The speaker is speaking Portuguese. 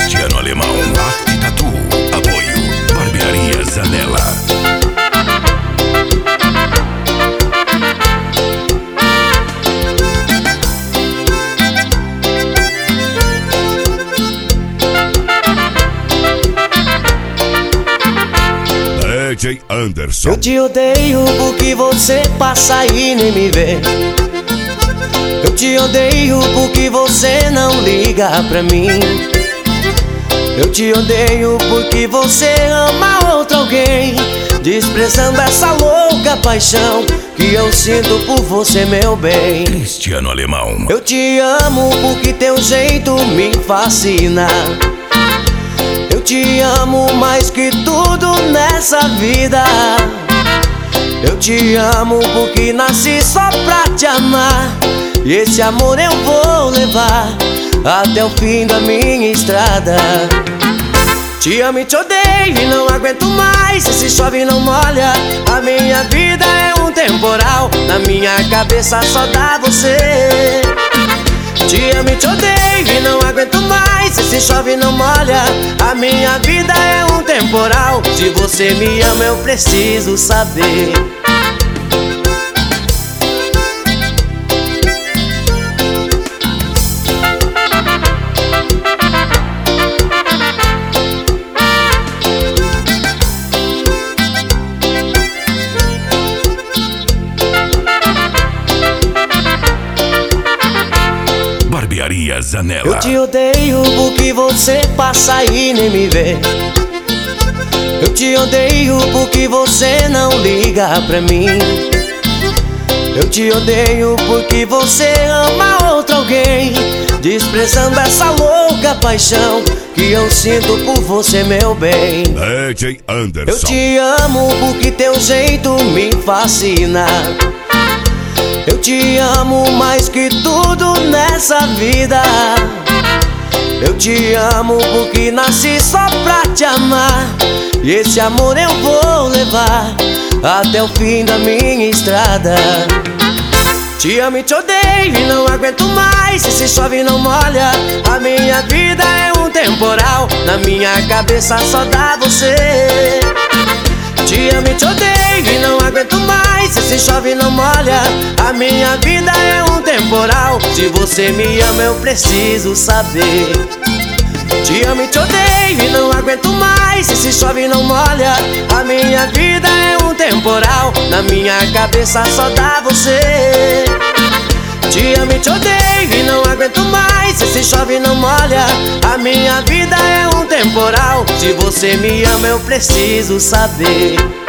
Cristiano Alemão, Arte Tatu. Apoio Barbearia Zanella. DJ Anderson. Eu te odeio porque você passa e nem me vê. Eu te odeio porque você não liga pra mim. Eu te odeio porque você ama outro alguém, desprezando essa louca paixão que eu sinto por você, meu bem. Cristiano Alemão. Eu te amo porque teu jeito me fascina. Eu te amo mais que tudo nessa vida. Eu te amo porque nasci só pra te amar, e esse amor eu vou levar até o fim da minha estrada. Te amo e te odeio e não aguento mais. Se chove não molha, a minha vida é um temporal. Na minha cabeça só dá você. Te amo e te odeio e não aguento mais. Se chove não molha, a minha vida é um temporal. Se você me ama eu preciso saber. Barbearia Zanella. Eu te odeio porque você passa e nem me vê. Eu te odeio porque você não liga pra mim. Eu te odeio porque você ama outro alguém, desprezando essa louca paixão que eu sinto por você, meu bem. DJ Anderson. Eu te amo porque teu jeito me fascina. Eu te amo mais que tudo nessa vida. Eu te amo porque nasci só pra te amar, e esse amor eu vou levar até o fim da minha estrada. Te amo e te odeio e não aguento mais. Se chove não molha, a minha vida é um temporal. Na minha cabeça só dá você. Te amo e te odeio e não aguento mais. Se chove não molha, a minha vida é um temporal. Se você me ama eu preciso saber. Te amo e te odeio e não aguento mais. Se chove não molha, a minha vida é um temporal. Na minha cabeça só dá você. Te amo e te odeio e não aguento mais. Se chove não molha, a minha vida é um temporal. Se você me ama eu preciso saber.